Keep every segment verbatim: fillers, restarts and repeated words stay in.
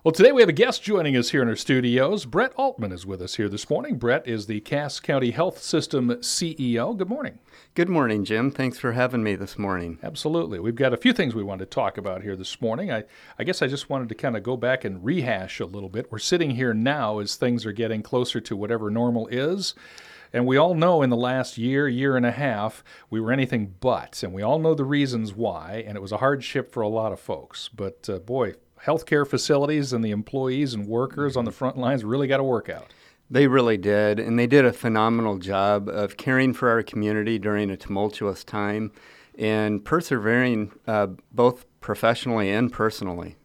Well, today we have a guest joining us here in our studios. Brett Altman is with us here this morning. Brett is the Cass County Health System C E O. Good morning. Good morning, Jim. Thanks for having me this morning. Absolutely. We've got a few things we wanted to talk about here this morning. I, I guess I just wanted to kind of go back and rehash a little bit. We're sitting here now as things are getting closer to whatever normal is. And we all know in the last year, year and a half, we were anything but. And we all know the reasons why. And it was a hardship for a lot of folks. But uh, boy, healthcare facilities and the employees and workers on the front lines really got to work out. They really did, and they did a phenomenal job of caring for our community during a tumultuous time and persevering uh, both professionally and personally.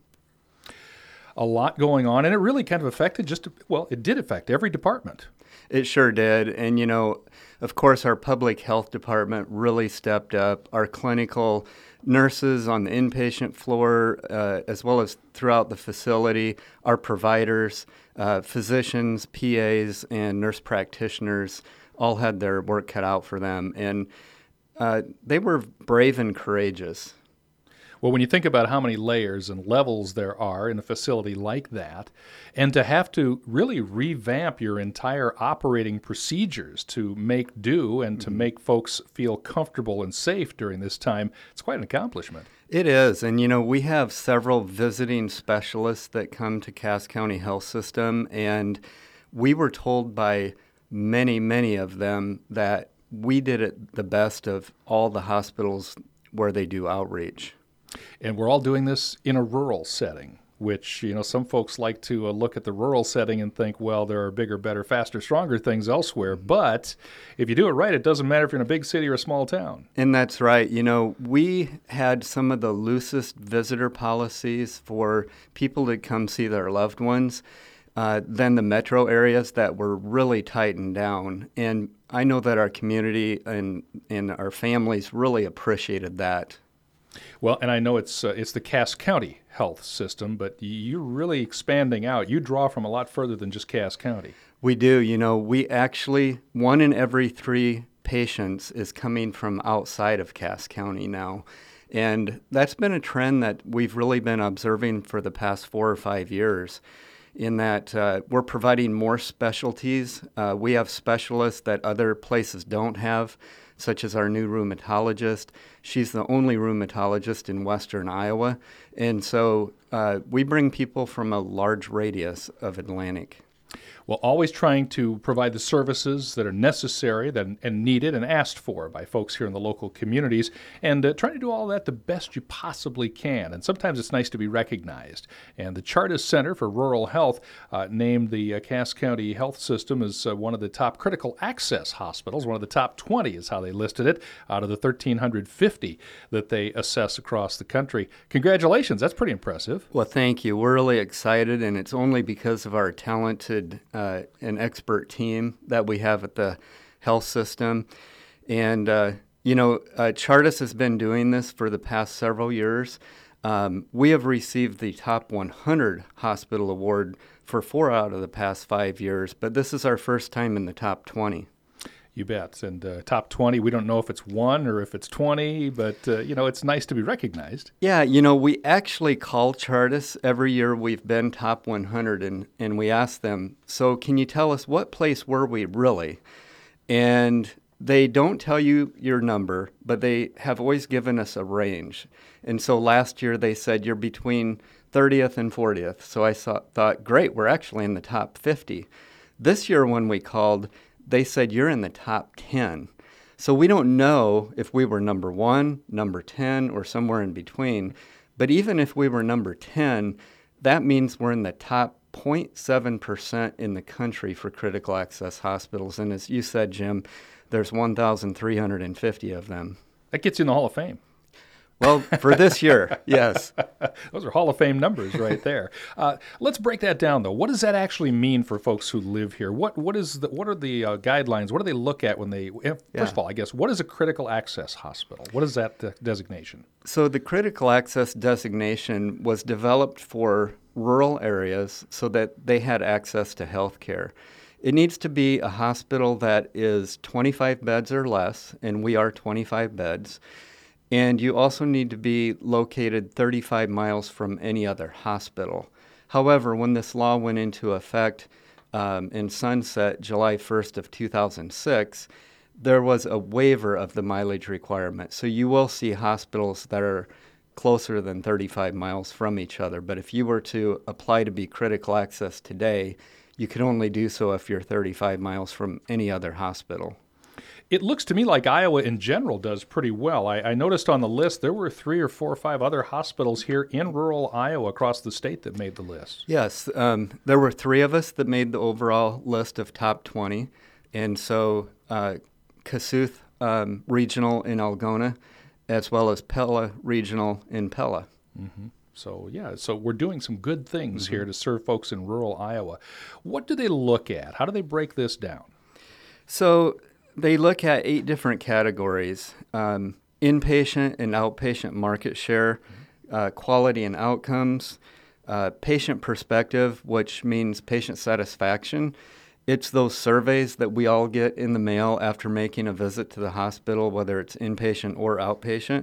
A lot going on, and it really kind of affected just, well, it did affect every department. It sure did, and you know, of course, our public health department really stepped up. Our clinical nurses on the inpatient floor, uh, as well as throughout the facility, our providers, uh, physicians, P As, and nurse practitioners all had their work cut out for them, and uh, they were brave and courageous. Well, when you think about how many layers and levels there are in a facility like that, and to have to really revamp your entire operating procedures to make do and to make folks feel comfortable and safe during this time, it's quite an accomplishment. It is, and you know, we have several visiting specialists that come to Cass County Health System, and we were told by many, many of them that we did it the best of all the hospitals where they do outreach. And we're all doing this in a rural setting, which, you know, some folks like to uh, look at the rural setting and think, well, there are bigger, better, faster, stronger things elsewhere. But if you do it right, it doesn't matter if you're in a big city or a small town. And that's right. You know, we had some of the loosest visitor policies for people to come see their loved ones uh, than the metro areas that were really tightened down. And I know that our community and, and our families really appreciated that. Well, and I know it's uh, it's the Cass County Health System, but you're really expanding out. You draw from a lot further than just Cass County. We do. You know, we actually, one in every three patients is coming from outside of Cass County now. And that's been a trend that we've really been observing for the past four or five years in that uh, we're providing more specialties. Uh, we have specialists that other places don't have, such as our new rheumatologist. She's the only rheumatologist in western Iowa. And so uh, we bring people from a large radius of Atlantic. Well, always trying to provide the services that are necessary that, and needed and asked for by folks here in the local communities, and uh, trying to do all that the best you possibly can. And sometimes it's nice to be recognized. And the Chartis Center for Rural Health uh, named the uh, Cass County Health System as uh, one of the top critical access hospitals. One of the top twenty is how they listed it, out of the one thousand three hundred fifty that they assess across the country. Congratulations. That's pretty impressive. Well, thank you. We're really excited, and it's only because of our talented Uh, an expert team that we have at the health system. And, uh, you know, uh, Chartis has been doing this for the past several years. Um, we have received the top one hundred hospital award for four out of the past five years, but this is our first time in the top twenty. You bet. And uh, top twenty, we don't know if it's one or if it's twenty, but, uh, you know, it's nice to be recognized. Yeah, you know, we actually call Chartis every year we've been top one hundred, and, and we ask them, so can you tell us what place were we really? And they don't tell you your number, but they have always given us a range. And so last year they said you're between thirtieth and fortieth. So I saw, thought, great, we're actually in the top fifty. This year when we called, they said you're in the top ten. So we don't know if we were number one, number ten, or somewhere in between. But even if we were number ten, that means we're in the top zero point seven percent in the country for critical access hospitals. And as you said, Jim, there's one thousand three hundred fifty of them. That gets you in the Hall of Fame. Well, for this year, yes. Those are Hall of Fame numbers right there. Uh, let's break that down, though. What does that actually mean for folks who live here? What what is the, what are the uh, guidelines? What do they look at when they? First yeah. of all, I guess, what is a critical access hospital? What is that de- designation? So the critical access designation was developed for rural areas so that they had access to health care. It needs to be a hospital that is twenty-five beds or less, and we are twenty-five beds. And you also need to be located thirty-five miles from any other hospital. However, when this law went into effect um, in sunset July first of two thousand six, there was a waiver of the mileage requirement. So you will see hospitals that are closer than thirty-five miles from each other. But if you were to apply to be critical access today, you can only do so if you're thirty-five miles from any other hospital. It looks to me like Iowa in general does pretty well. I, I noticed on the list there were three or four or five other hospitals here in rural Iowa across the state that made the list. Yes, um, there were three of us that made the overall list of top twenty. And so uh, Kossuth um, Regional in Algona, as well as Pella Regional in Pella. Mm-hmm. So, yeah, so we're doing some good things mm-hmm. here to serve folks in rural Iowa. What do they look at? How do they break this down? So they look at eight different categories: um, inpatient and outpatient market share, uh, quality and outcomes, uh, patient perspective, which means patient satisfaction. It's those surveys that we all get in the mail after making a visit to the hospital, whether it's inpatient or outpatient.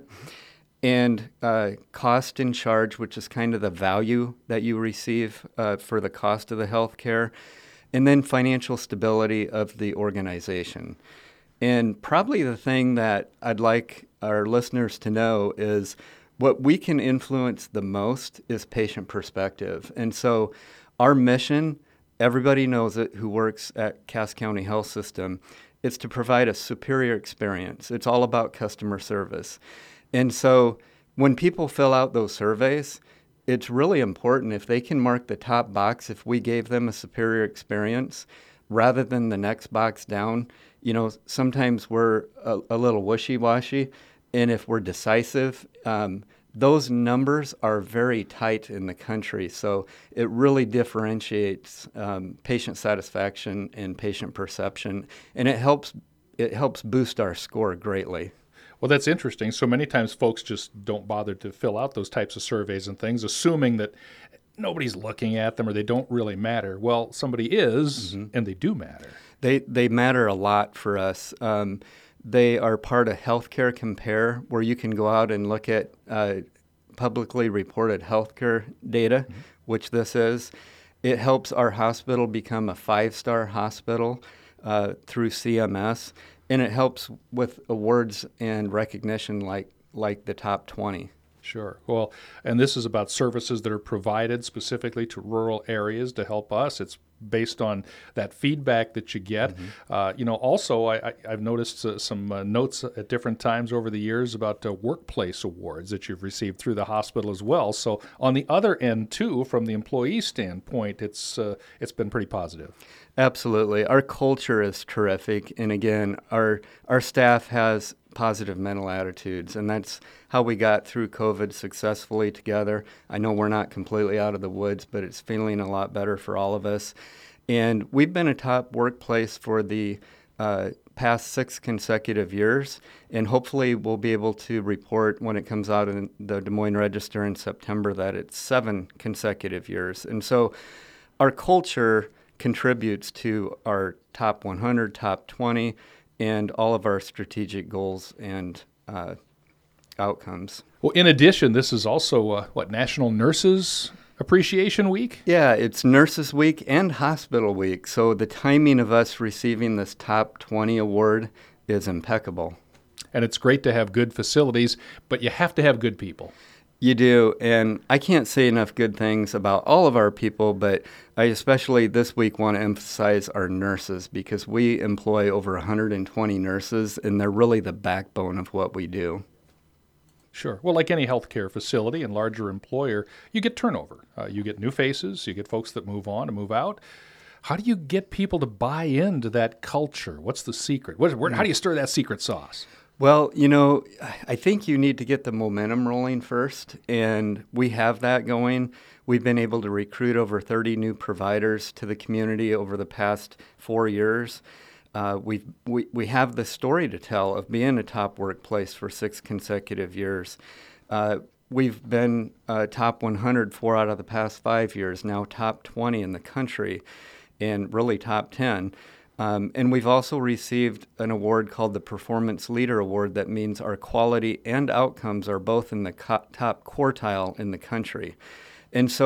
And uh, cost and charge, which is kind of the value that you receive uh, for the cost of the health care. And then financial stability of the organization. And probably the thing that I'd like our listeners to know is what we can influence the most is patient perspective. And so our mission, everybody knows it who works at Cass County Health System, it's to provide a superior experience. It's all about customer service. And so when people fill out those surveys, it's really important if they can mark the top box if we gave them a superior experience rather than the next box down. You know, sometimes we're a, a little wishy-washy, and if we're decisive, um, those numbers are very tight in the country. So it really differentiates um, patient satisfaction and patient perception, and it helps it helps boost our score greatly. Well, that's interesting. So many times folks just don't bother to fill out those types of surveys and things, assuming that nobody's looking at them or they don't really matter. Well, somebody is, mm-hmm. and they do matter. They they matter a lot for us. Um, they are part of Healthcare Compare, where you can go out and look at uh, publicly reported healthcare data, mm-hmm. which this is. It helps our hospital become a five-star hospital uh, through C M S. And it helps with awards and recognition like like the top twenty. Sure. Well, and this is about services that are provided specifically to rural areas to help us. It's based on that feedback that you get. Mm-hmm. Uh, you know, also, I, I, I've noticed uh, some uh, notes at different times over the years about uh, workplace awards that you've received through the hospital as well. So on the other end, too, from the employee standpoint, it's uh, it's been pretty positive. Absolutely. Our culture is terrific. And again, our our staff has positive mental attitudes, and that's how we got through COVID successfully together. I know we're not completely out of the woods, but it's feeling a lot better for all of us. And we've been a top workplace for the uh, past six consecutive years, and hopefully we'll be able to report when it comes out in the Des Moines Register in September that it's seven consecutive years. And so our culture contributes to our top one hundred, top twenty, and all of our strategic goals and uh, outcomes. Well, in addition, this is also, uh, what, National Nurses Appreciation Week? Yeah, it's Nurses Week and Hospital Week. So the timing of us receiving this top twenty award is impeccable. And it's great to have good facilities, but you have to have good people. You do, and I can't say enough good things about all of our people, but I especially this week want to emphasize our nurses because we employ over one hundred twenty nurses, and they're really the backbone of what we do. Sure. Well, like any healthcare facility and larger employer, you get turnover. Uh, you get new faces, you get folks that move on and move out. How do you get people to buy into that culture? What's the secret? What, where, how do you stir that secret sauce? Well, you know, I think you need to get the momentum rolling first, and we have that going. We've been able to recruit over thirty new providers to the community over the past four years. Uh, we've, we we have the story to tell of being a top workplace for six consecutive years. Uh, we've been uh, top one hundred four out of the past five years, now top twenty in the country, and really top ten. Um, and we've also received an award called the Performance Leader Award that means our quality and outcomes are both in the co- top quartile in the country. And so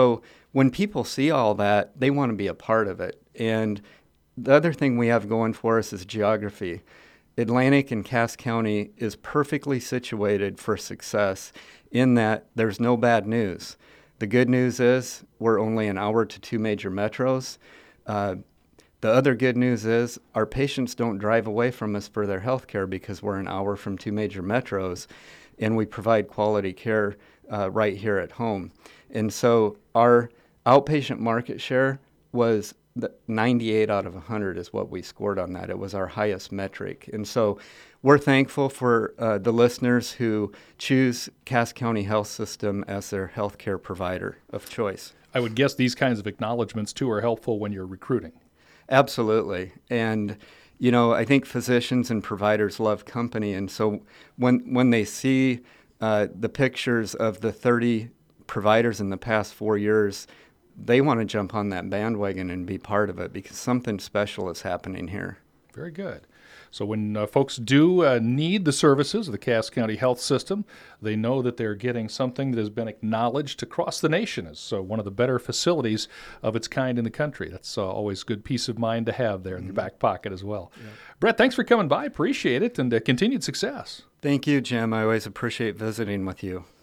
when people see all that, they want to be a part of it. And the other thing we have going for us is geography. Atlantic and Cass County is perfectly situated for success in that there's no bad news. The good news is we're only an hour to two major metros. Uh, the other good news is our patients don't drive away from us for their health care because we're an hour from two major metros, and we provide quality care uh, right here at home. And so our outpatient market share was the ninety-eight out of one hundred is what we scored on that. It was our highest metric. And so we're thankful for uh, the listeners who choose Cass County Health System as their healthcare provider of choice. I would guess these kinds of acknowledgments, too, are helpful when you're recruiting. Absolutely. And, you know, I think physicians and providers love company. And so when, when they see uh, the pictures of the thirty providers in the past four years, they want to jump on that bandwagon and be part of it because something special is happening here. Very good. So when uh, folks do uh, need the services of the Cass County Health System, they know that they're getting something that has been acknowledged across the nation as uh, one of the better facilities of its kind in the country. That's uh, always good peace of mind to have there in your back pocket as well. Yeah. Brett, thanks for coming by. Appreciate it, and uh, continued success. Thank you, Jim. I always appreciate visiting with you.